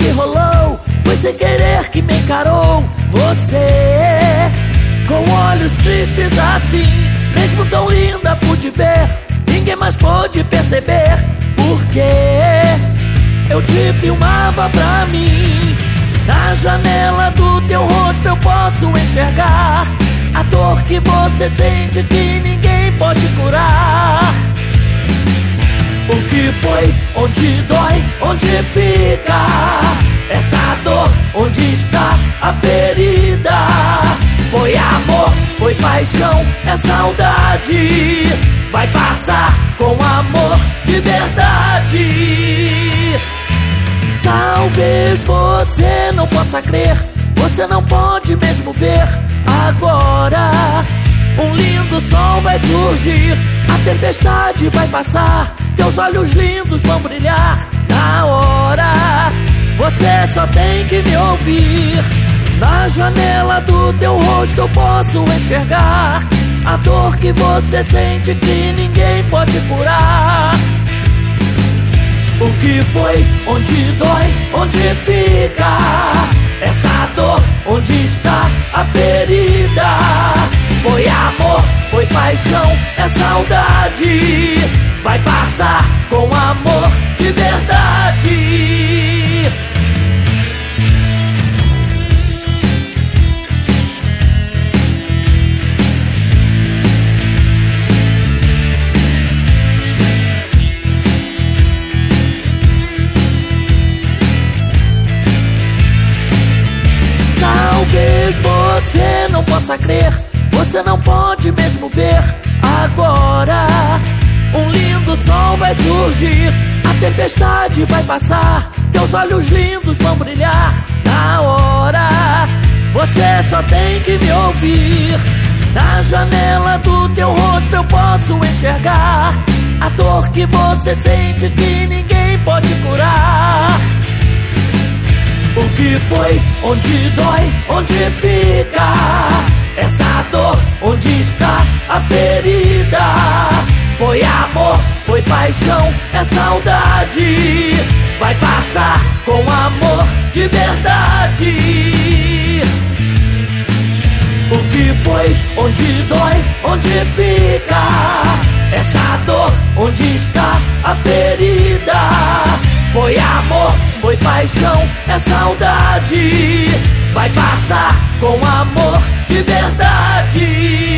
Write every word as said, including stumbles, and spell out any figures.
que rolou, foi sem querer que me encarou. Você, com olhos tristes assim, mesmo tão linda pude ver, ninguém mais pôde perceber. Porque eu te filmava pra mim. Na janela do teu rosto eu posso enxergar a dor que você sente que ninguém pode curar. O que foi? Onde dói? Onde fica essa dor? Onde está a ferida? Foi amor, foi paixão, é saudade. Vai passar com amor de verdade. Talvez você não possa crer, você não pode mesmo ver. Agora um lindo sol vai surgir, a tempestade vai passar, teus olhos lindos vão brilhar. Na hora, você só tem que me ouvir. Na janela do teu rosto eu posso enxergar a dor que você sente que ninguém pode curar. O que foi? Onde dói? Onde fica essa dor? Onde está a ferida? Foi amor, foi paixão, é saudade. Vai passar com amor de verdade. Talvez você não possa crer, você não pode mesmo ver. Agora um lindo sol vai surgir, a tempestade vai passar, teus olhos lindos vão brilhar. Na hora, você só tem que me ouvir. Na janela do teu rosto eu posso enxergar a dor que você sente que ninguém pode curar. O que foi? Onde dói? Onde fica essa dor? Onde está a ferida? Foi amor, foi paixão, é saudade. Vai passar com amor de verdade. O que foi? Onde dói? Onde fica essa dor? Onde está a ferida? Foi amor, foi paixão, é saudade. Vai passar com amor de verdade.